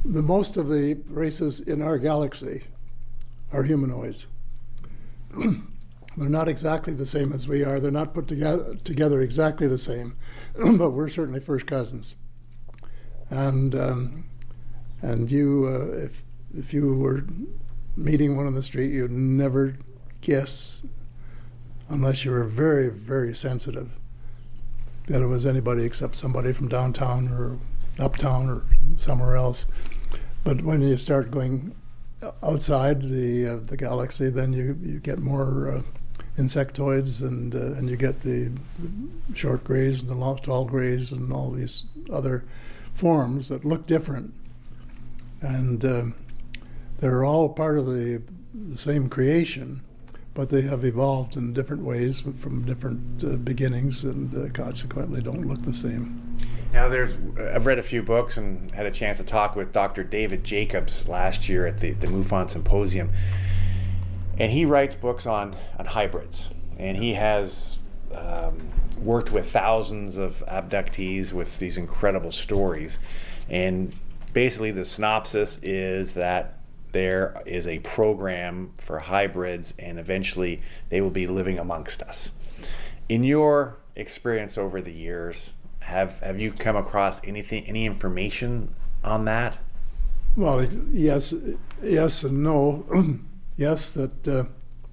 The most of the races in our galaxy are humanoids. They're not exactly the same as we are. They're not put together exactly the same, but we're certainly first cousins. And you, if you were meeting one on the street, you'd never guess, unless you were very, very sensitive, that it was anybody except somebody from downtown or uptown or somewhere else. But when you start going outside the galaxy, then you get more insectoids, and you get the short grays and the tall grays and all these other forms that look different. And they're all part of the same creation, but they have evolved in different ways from different beginnings, and consequently don't look the same. Now, I've read a few books and had a chance to talk with Dr. David Jacobs last year at the MUFON Symposium. And he writes books on hybrids. And he has worked with thousands of abductees with these incredible stories. And basically the synopsis is that there is a program for hybrids, and eventually they will be living amongst us. In your experience over the years, have you come across any information on that? Well, yes and no. Yes, that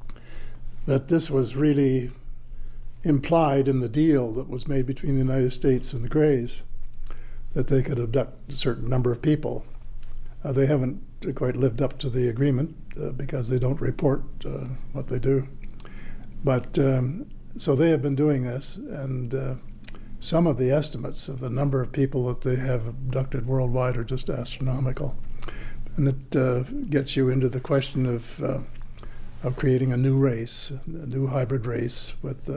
this was really implied in the deal that was made between the United States and the Greys, that they could abduct a certain number of people. They haven't quite lived up to the agreement because they don't report what they do. But so they have been doing this, and some of the estimates of the number of people that they have abducted worldwide are just astronomical. And it gets you into the question of creating a new race, a new hybrid race with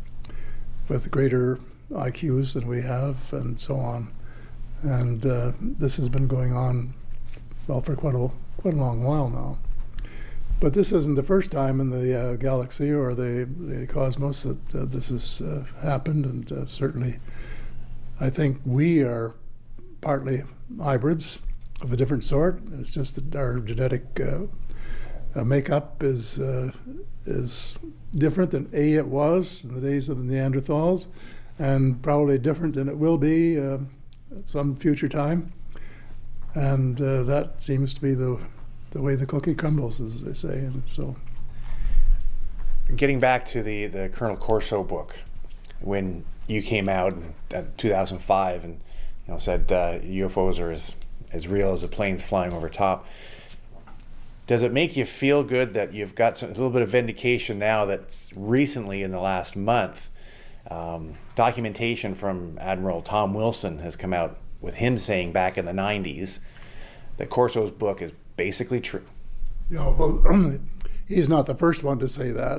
greater IQs than we have, and so on. And this has been going on, well, for quite a long while now. But this isn't the first time in the galaxy or the cosmos that this has happened, and certainly I think we are partly hybrids of a different sort. It's just that our genetic makeup is different than it was in the days of the Neanderthals, and probably different than it will be at some future time. And that seems to be the way the cookie crumbles, as they say. And so, getting back to the Colonel Corso book, when you came out in 2005 and said UFOs are as real as the planes flying over top, does it make you feel good that you've got a little bit of vindication now that recently, in the last month, documentation from Admiral Tom Wilson has come out with him saying back in the 90s that Corso's book is basically true? Yeah, well, he's not the first one to say that.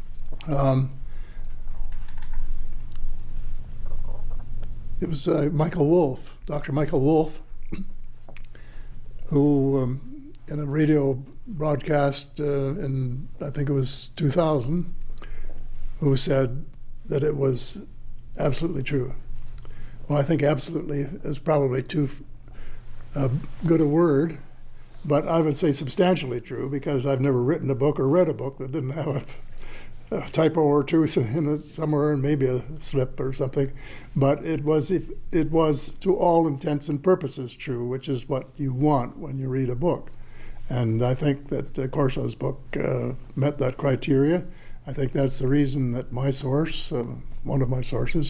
It was Michael Wolff, Dr. Michael Wolff, who in a radio broadcast in, I think it was 2000, who said that it was absolutely true. Well, I think absolutely is probably too good a word, but I would say substantially true, because I've never written a book or read a book that didn't have a typo or two in it somewhere, and maybe a slip or something. But it was to all intents and purposes true, which is what you want when you read a book. And I think that Corso's book met that criteria. I think that's the reason that my source, one of my sources,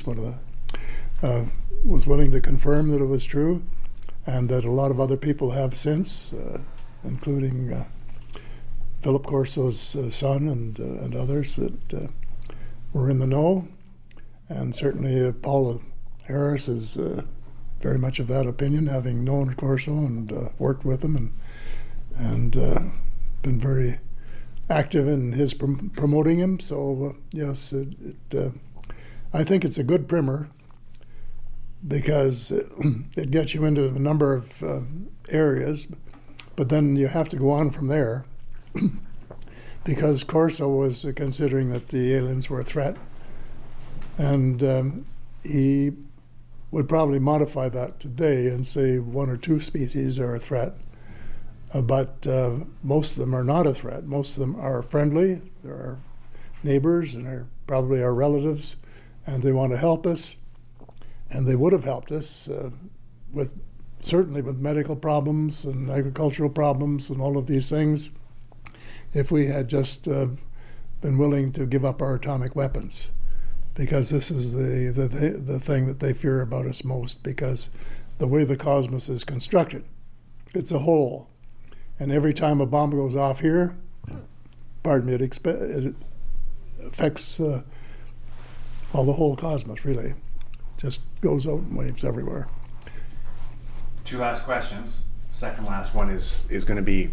was willing to confirm that it was true, and that a lot of other people have since, including Philip Corso's son and others that were in the know. And certainly Paula Harris is very much of that opinion, having known Corso and worked with him and been very active in his promoting him. So yes, I think it's a good primer, because it gets you into a number of areas, but then you have to go on from there, because Corso was considering that the aliens were a threat, and he would probably modify that today and say one or two species are a threat. But most of them are not a threat. Most of them are friendly. They're our neighbors and are probably our relatives, and they want to help us. And they would have helped us certainly with medical problems and agricultural problems and all of these things, if we had just been willing to give up our atomic weapons. Because this is the thing that they fear about us most, because the way the cosmos is constructed, it's a hole. And every time a bomb goes off here, it affects the whole cosmos, really. Just goes out in waves everywhere. Two last questions. Second last one is going to be,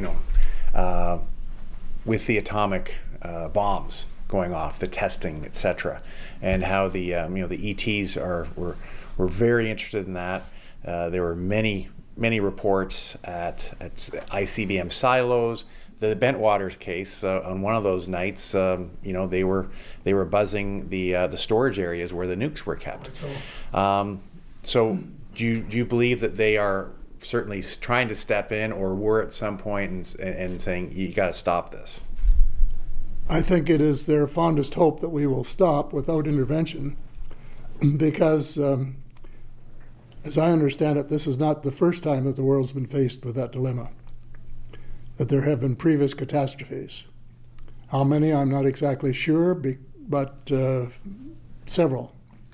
with the atomic bombs going off, the testing, etc., and how the ETs were very interested in that. There were many reports at ICBM silos. The Bentwaters case, on one of those nights, they were buzzing the storage areas where the nukes were kept. So do you believe that they are certainly trying to step in, or were at some point and saying, you got to stop this? I think it is their fondest hope that we will stop without intervention, because as I understand it, this is not the first time that the world's been faced with that dilemma, that there have been previous catastrophes. How many, I'm not exactly sure, but several.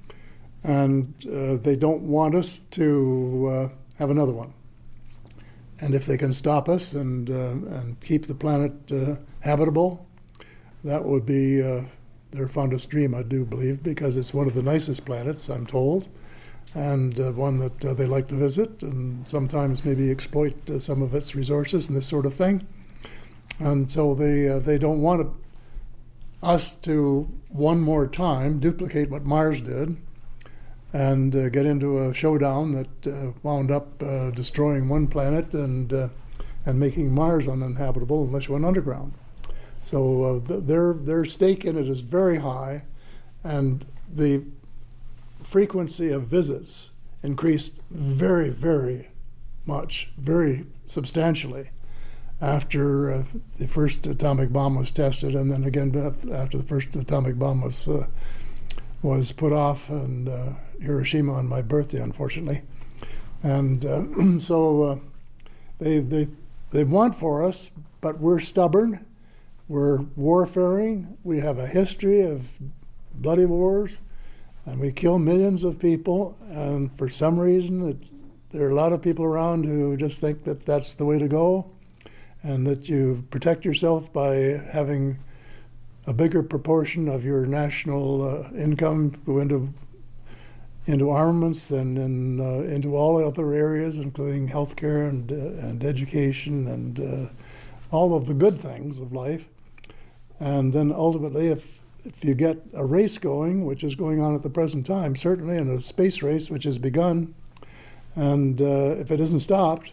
And they don't want us to have another one. And if they can stop us and keep the planet habitable, that would be their fondest dream, I do believe, because it's one of the nicest planets, I'm told, and one that they like to visit and sometimes maybe exploit some of its resources and this sort of thing. And so they don't want us to, one more time, duplicate what Mars did and get into a showdown that wound up destroying one planet and making Mars uninhabitable unless you went underground. So their stake in it is very high, and the frequency of visits increased very, very much, very substantially after the first atomic bomb was tested, and then again after the first atomic bomb was put off in Hiroshima on my birthday, unfortunately. And so they want for us, but we're stubborn. We're warfaring. We have a history of bloody wars, and we kill millions of people. And for some reason, there are a lot of people around who just think that that's the way to go, and that you protect yourself by having a bigger proportion of your national income go into armaments and into all other areas, including healthcare and education and all of the good things of life. And then ultimately, if you get a race going, which is going on at the present time, certainly, and a space race which has begun, and if it isn't stopped,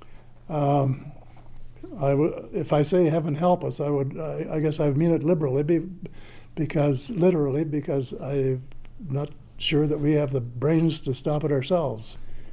if I say heaven help us, I guess I mean it liberally, because I'm not sure that we have the brains to stop it ourselves.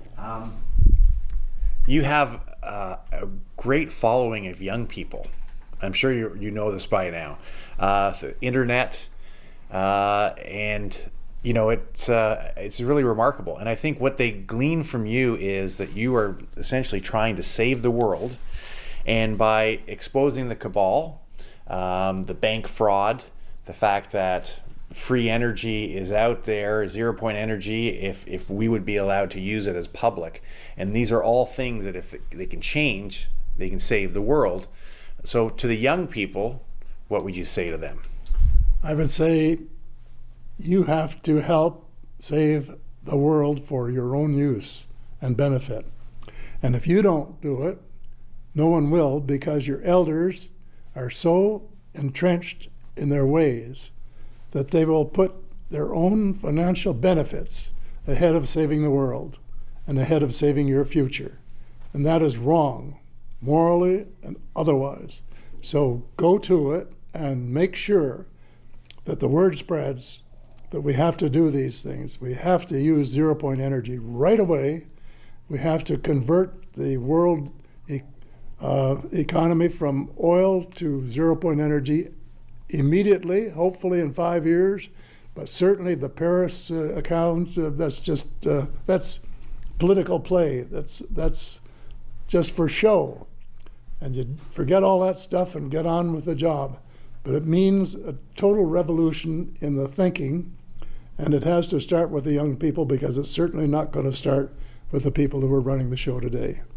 You have a great following of young people. I'm sure you know this by now. The internet, and it's really remarkable. And I think what they glean from you is that you are essentially trying to save the world, and by exposing the cabal, the bank fraud, the fact that free energy is out there, 0 point energy, if we would be allowed to use it as public. And these are all things that if they can change, they can save the world. So to the young people, what would you say to them? I would say you have to help save the world for your own use and benefit. And if you don't do it, no one will, because your elders are so entrenched in their ways that they will put their own financial benefits ahead of saving the world and ahead of saving your future. And that is wrong, morally and otherwise. So go to it and make sure that the word spreads But we have to do these things. We have to use zero-point energy right away. We have to convert the world economy from oil to zero-point energy immediately, hopefully in 5 years. But certainly the Paris accounts, that's political play. That's just for show. And you forget all that stuff and get on with the job. But it means a total revolution in the thinking, and it has to start with the young people, because it's certainly not going to start with the people who are running the show today.